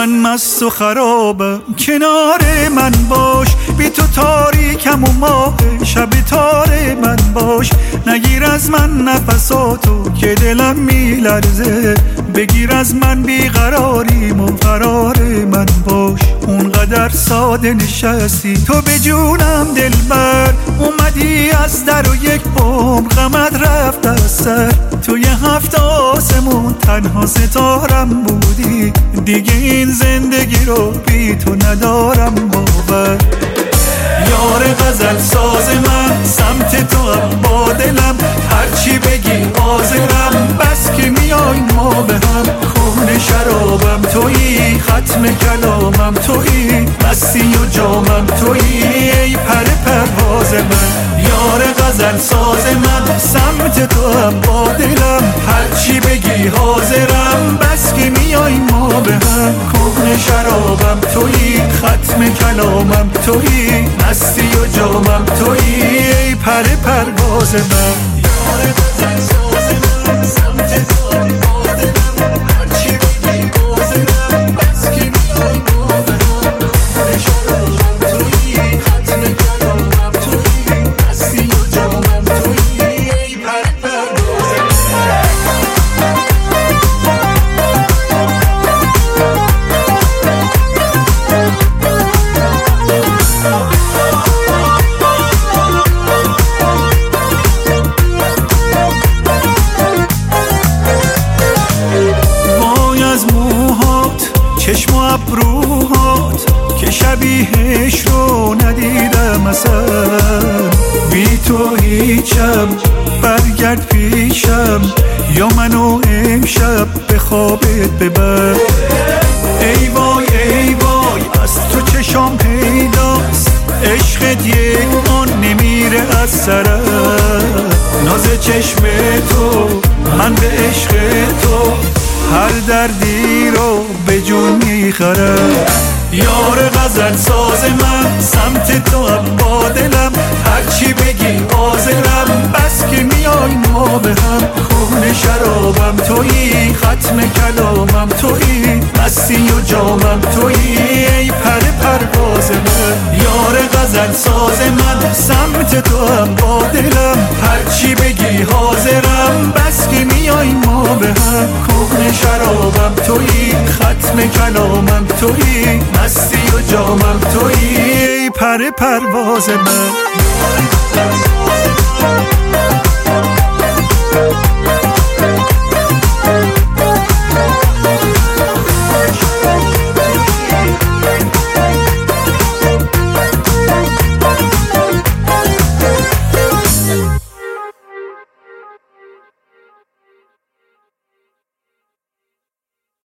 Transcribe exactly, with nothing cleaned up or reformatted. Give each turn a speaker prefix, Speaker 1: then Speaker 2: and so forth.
Speaker 1: من مست و خرابم، کنار من باش، بی تو تاریکم و ماه شب تار من باش. نگیر از من نفساتو که دلم میلرزه، بگیر از من بیقراریم و قرار من باش. اونقدر ساده نشستی تو به جونم دلبر، اومدی از در و یک بوم غمت رفت از سر. توی هفت آسمون تنها ستارم بودی، دیگه این زندگی رو بی تو ندارم باور. یار غزل ساز من سمت تو هم با دلم، هرچی بگی حاضرم بس که میای ما به هم. خون شرابم تویی، ختم کلامم تویی، مستی و جامم تویی، ای پر پرواز من. یار غزل ساز من سمت تو هم با دلم، هرچی بگی حاضرم بس که میای ما به هم. خون شرابم تویی، ختم کلامم تویی، مستی و جامم تویی، ای پر پرواز من. یار غزل ساز من سمت تو هم با دلم، هرچی بگی حاضرم بس که میای ما به هم. خون شرابم تویی، ختم کلامم تویی، مستی و جامم تویی، ای پر پرواز من. چشم و ابروهات که شبیهش رو ندیدم اصلا، بی تو هیچم برگرد پیشم، یا منو امشب به خوابت ببر. ای وای ای وای از تو چشام پیداست، عشقت یک آن نمیره از سرم. ناز چشم تو من به عشق تو، هر دردی رو به جون میخرم. یار غزل ساز من سمت تو هم با دلم، هرچی بگی حاضرم بس که میای ما به هم. خون شرابم تویی، ختم کلامم تویی، مستی و جامم تویی، ای پر پرواز من. یار غزل ساز من سمت تو هم با دلم، هرچی بگی حاضرم بس که میای ما به هم. خون شرابم تویی، ختم کلامم تویی، مستی و جامم تویی، ای پر پرواز من.